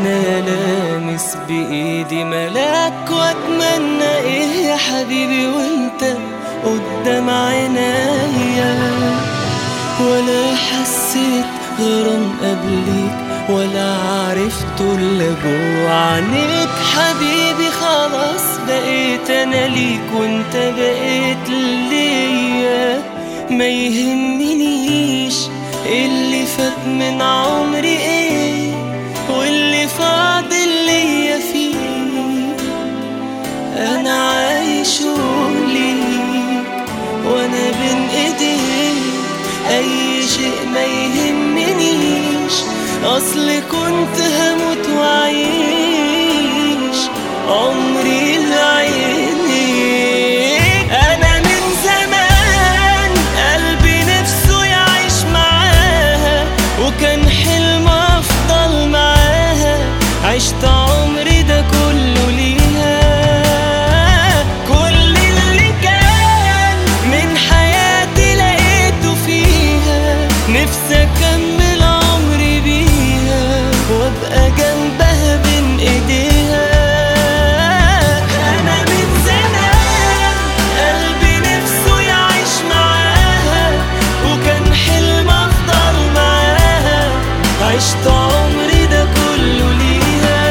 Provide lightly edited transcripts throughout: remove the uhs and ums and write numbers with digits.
وانا لامس بايدي ملاك، واتمنى ايه يا حبيبي وانت قدام عينيا. ولا حسيت غرام قبليك ولا عرفت الا جوا عينيك حبيبي، خلاص بقيت انا ليك وانت بقيت ليا. ما يهمنيش اللي فات من عمري ايه واللي فاضل ليا فيه، انا عايش ليك وانا بين ايديك، اي شيء ما يهمنيش، اصل كنت هموت وعيش عمري لعينيك. انا من زمان قلبي نفسه يعيش معاها، وكان حلم افضل معاها، عشت عمري ده كله ليها. كل اللي كان من حياتي لقيته فيها، نفسي اكمل عمري بيها وابقى جنبها بين ايديها. انا من زمان قلبي نفسه يعيش معاها، وكان حلم افضل معاها، عشت عمري ده كله ليها.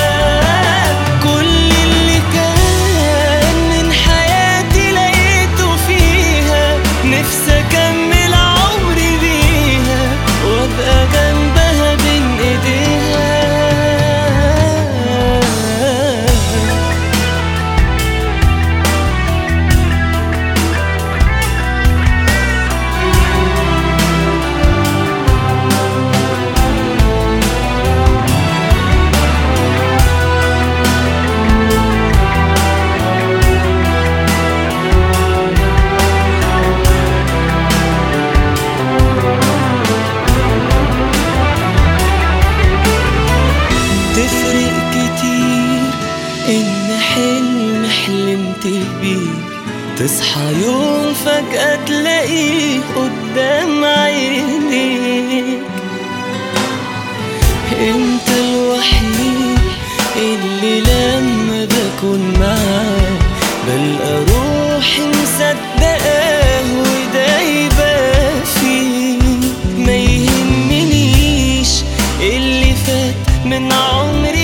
كل اللي كان من حياتي لقيته فيها، نفسي اكمل عمري بيها وابقى جنبها بين ايديها. تفرق كتير إن حلم حلمت بيه تصحى يوم فجأة تلاقيه قدام عينيك. انت الوحيد اللي لما بكون معاه بلقى روحي مصدقاه ودايبة فيه. ما يهمنيش اللي فات من عمري